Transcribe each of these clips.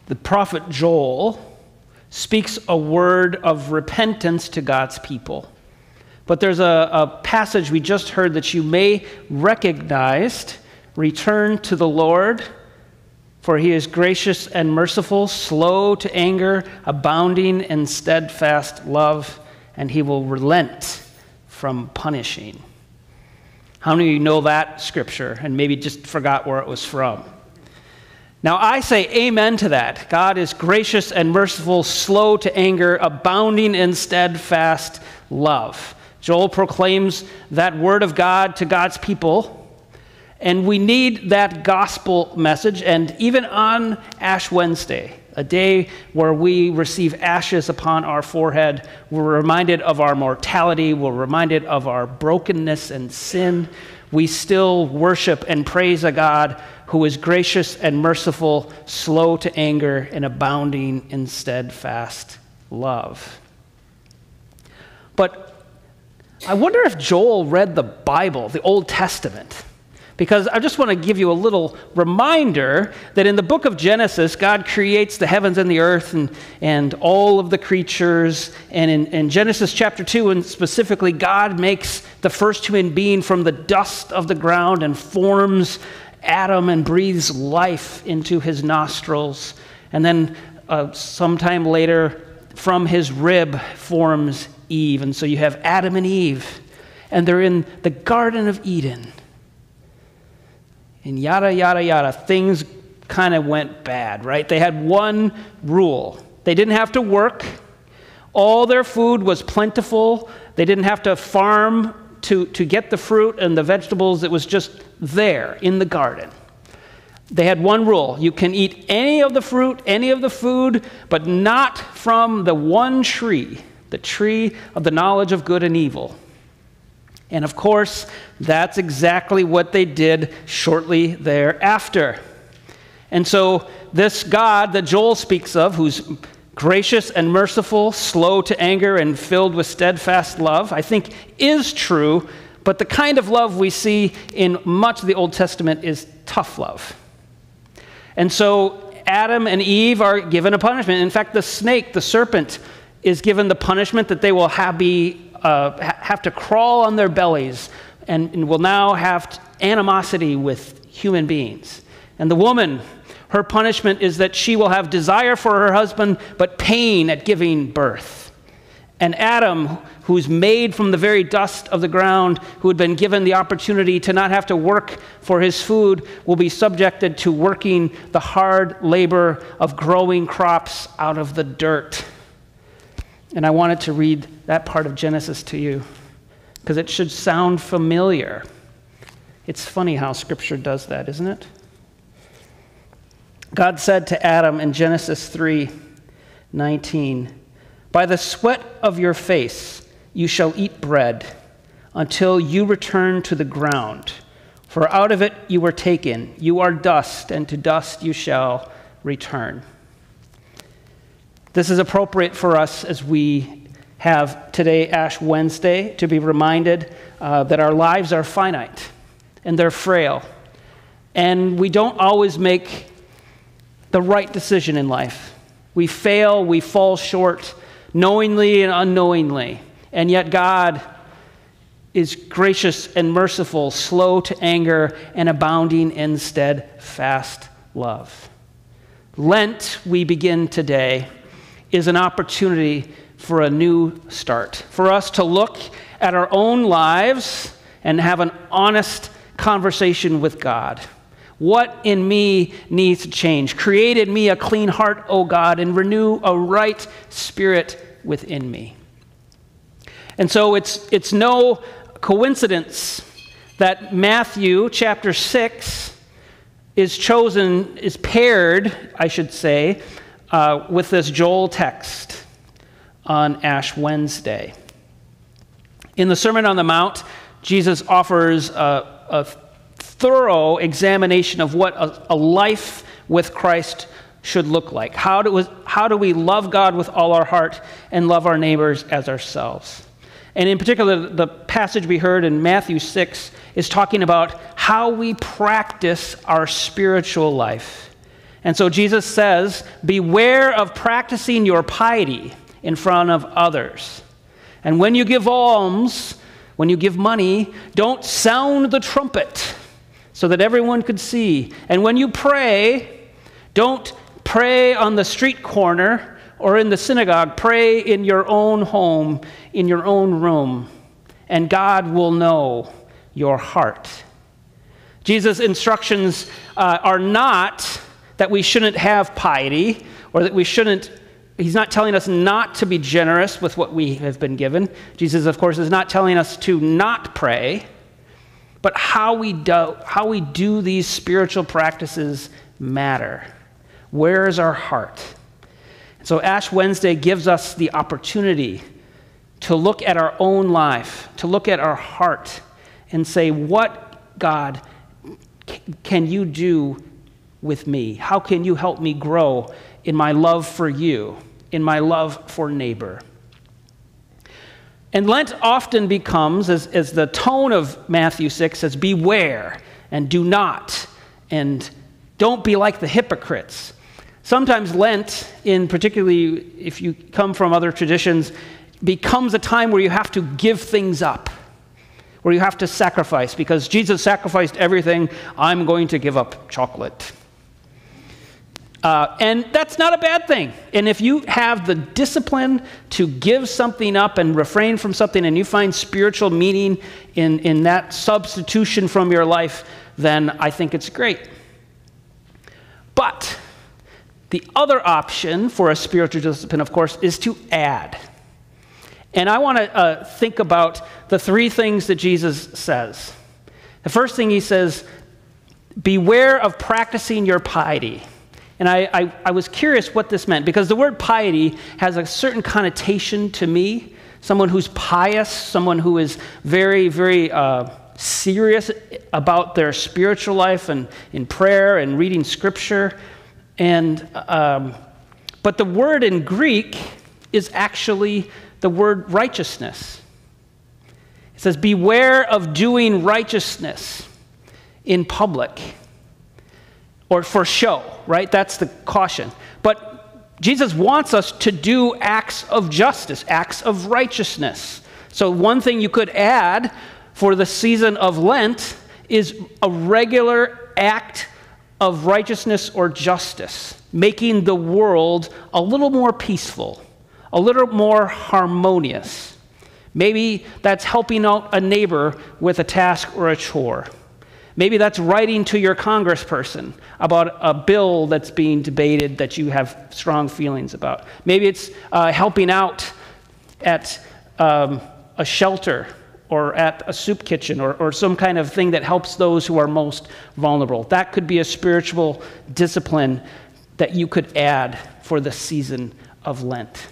The prophet Joel speaks a word of repentance to God's people. But there's a passage we just heard that you may recognize. Return to the Lord, for he is gracious and merciful, slow to anger, abounding in steadfast love, and he will relent from punishing. How many of you know that scripture and maybe just forgot where it was from? Now I say amen to that. God is gracious and merciful, slow to anger, abounding in steadfast love. Joel proclaims that word of God to God's people, and we need that gospel message. And even on Ash Wednesday, a day where we receive ashes upon our forehead, we're reminded of our mortality, we're reminded of our brokenness and sin. We still worship and praise a God who is gracious and merciful, slow to anger, and abounding in steadfast love. But I wonder if Joel read the Bible, the Old Testament, because I just want to give you a little reminder that in the book of Genesis, God creates the heavens and the earth and all of the creatures. And in Genesis chapter 2, and specifically, God makes the first human being from the dust of the ground and forms Adam and breathes life into his nostrils. And then sometime later, from his rib forms Eve. And so you have Adam and Eve, and they're in the Garden of Eden. And yada, yada, yada, things kind of went bad, right? They had one rule. They didn't have to work. All their food was plentiful. They didn't have to farm to get the fruit and the vegetables. It was just there in the garden. They had one rule. You can eat any of the fruit, any of the food, but not from the one tree, the tree of the knowledge of good and evil. And of course, that's exactly what they did shortly thereafter. And so this God that Joel speaks of, who's gracious and merciful, slow to anger, and filled with steadfast love, I think is true, but the kind of love we see in much of the Old Testament is tough love. And so Adam and Eve are given a punishment. In fact, the snake, the serpent, is given the punishment that they will have to crawl on their bellies and will now have animosity with human beings. And the woman, her punishment is that she will have desire for her husband, but pain at giving birth. And Adam, who's made from the very dust of the ground, who had been given the opportunity to not have to work for his food, will be subjected to working the hard labor of growing crops out of the dirt. And I wanted to read that part of Genesis to you because it should sound familiar. It's funny how Scripture does that, isn't it? God said to Adam in Genesis 3:19, "By the sweat of your face you shall eat bread until you return to the ground. For out of it you were taken. You are dust, and to dust you shall return." This is appropriate for us as we have today, Ash Wednesday, to be reminded that our lives are finite and they're frail. And we don't always make the right decision in life. We fail, we fall short, knowingly and unknowingly. And yet God is gracious and merciful, slow to anger, and abounding in steadfast love. Lent, we begin today, is an opportunity for a new start, for us to look at our own lives and have an honest conversation with God. What in me needs to change? Create in me a clean heart, O God, and renew a right spirit within me. And so it's no coincidence that Matthew chapter 6 is paired, I should say, with this Joel text on Ash Wednesday. In the Sermon on the Mount, Jesus offers a thorough examination of what a life with Christ should look like. How do we love God with all our heart and love our neighbors as ourselves? And in particular, the passage we heard in Matthew 6 is talking about how we practice our spiritual life And so Jesus says, beware of practicing your piety in front of others. And when you give alms, when you give money, don't sound the trumpet so that everyone could see. And when you pray, don't pray on the street corner or in the synagogue. Pray in your own home, in your own room, and God will know your heart. Jesus' instructions are not that we shouldn't have piety, or that we shouldn't, he's not telling us not to be generous with what we have been given. Jesus, of course, is not telling us to not pray, but how we do these spiritual practices matter. Where is our heart? So Ash Wednesday gives us the opportunity to look at our own life, to look at our heart and say, what, God, can you do with me? How can you help me grow in my love for you, in my love for neighbor? And Lent often becomes, as the tone of Matthew 6 says, beware and do not, and don't be like the hypocrites. Sometimes Lent, in particularly if you come from other traditions, becomes a time where you have to give things up, where you have to sacrifice. Because Jesus sacrificed everything, I'm going to give up chocolate. And that's not a bad thing. And if you have the discipline to give something up and refrain from something, and you find spiritual meaning in that substitution from your life, then I think it's great. But the other option for a spiritual discipline, of course, is to add. And I want to think about the three things that Jesus says. The first thing he says, beware of practicing your piety. And I was curious what this meant, because the word piety has a certain connotation to me. Someone who's pious, someone who is very, very serious about their spiritual life and in prayer and reading Scripture. And but the word in Greek is actually the word righteousness. It says, beware of doing righteousness in public or for show, right? That's the caution. But Jesus wants us to do acts of justice, acts of righteousness. So one thing you could add for the season of Lent is a regular act of righteousness or justice, making the world a little more peaceful, a little more harmonious. Maybe that's helping out a neighbor with a task or a chore. Maybe that's writing to your congressperson about a bill that's being debated that you have strong feelings about. Maybe it's helping out at a shelter or at a soup kitchen or some kind of thing that helps those who are most vulnerable. That could be a spiritual discipline that you could add for the season of Lent.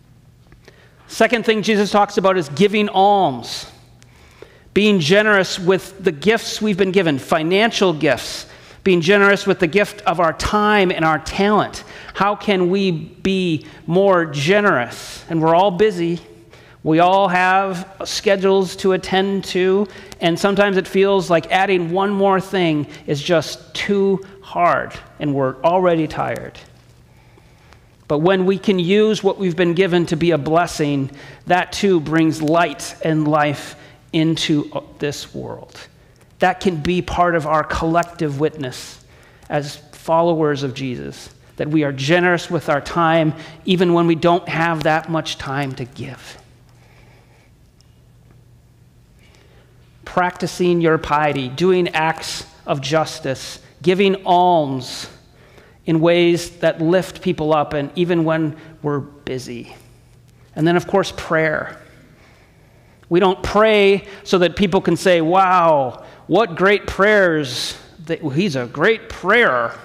Second thing Jesus talks about is giving alms. Being generous with the gifts we've been given, financial gifts, being generous with the gift of our time and our talent. How can we be more generous? And we're all busy. We all have schedules to attend to, and sometimes it feels like adding one more thing is just too hard, and we're already tired. But when we can use what we've been given to be a blessing, that too brings light and life into this world. That can be part of our collective witness as followers of Jesus, that we are generous with our time even when we don't have that much time to give. Practicing your piety, doing acts of justice, giving alms in ways that lift people up, and even when we're busy. And then, of course, prayer. We don't pray so that people can say, wow, what great prayers. He's a great prayer.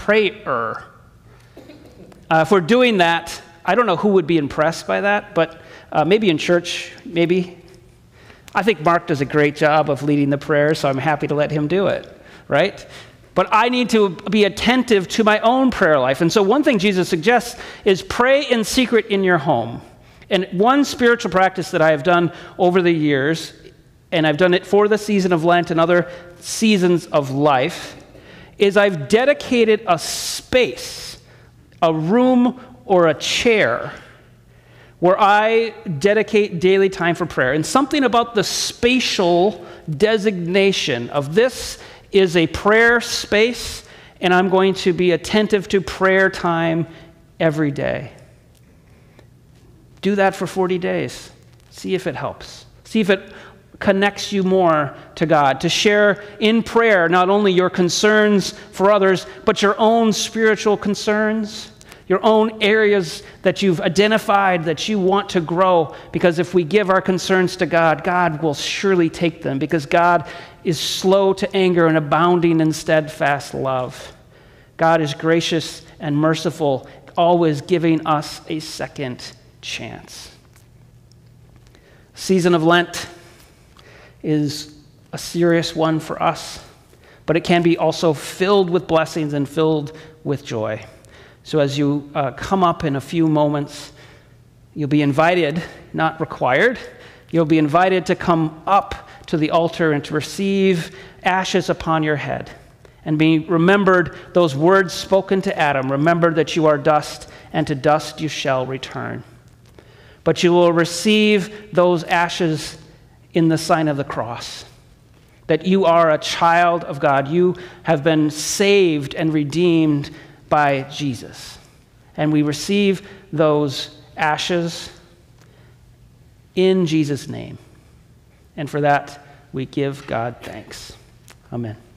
If we're doing that, I don't know who would be impressed by that, but maybe in church, maybe. I think Mark does a great job of leading the prayer, so I'm happy to let him do it, right? But I need to be attentive to my own prayer life. And so one thing Jesus suggests is pray in secret in your home. And one spiritual practice that I have done over the years, and I've done it for the season of Lent and other seasons of life, is I've dedicated a space, a room or a chair where I dedicate daily time for prayer. And something about the spatial designation of this is a prayer space, and I'm going to be attentive to prayer time every day. Do that for 40 days. See if it helps. See if it connects you more to God, to share in prayer not only your concerns for others, but your own spiritual concerns, your own areas that you've identified that you want to grow. Because if we give our concerns to God, God will surely take them, because God is slow to anger and abounding in steadfast love. God is gracious and merciful, always giving us a second chance. Season of Lent is a serious one for us, but it can be also filled with blessings and filled with joy. So as you come up in a few moments, you'll be invited, not required, you'll be invited to come up to the altar and to receive ashes upon your head and be remembered those words spoken to Adam. Remember that you are dust, and to dust you shall return. But you will receive those ashes in the sign of the cross, that you are a child of God. You have been saved and redeemed by Jesus. And we receive those ashes in Jesus' name. And for that, we give God thanks. Amen.